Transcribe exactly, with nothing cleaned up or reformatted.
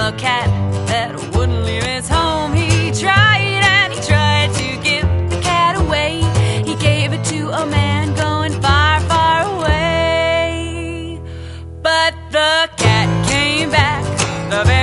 a cat that wouldn't leave his home. He tried and he tried to give the cat away. He gave it to a man going far, far away. But the cat came back the very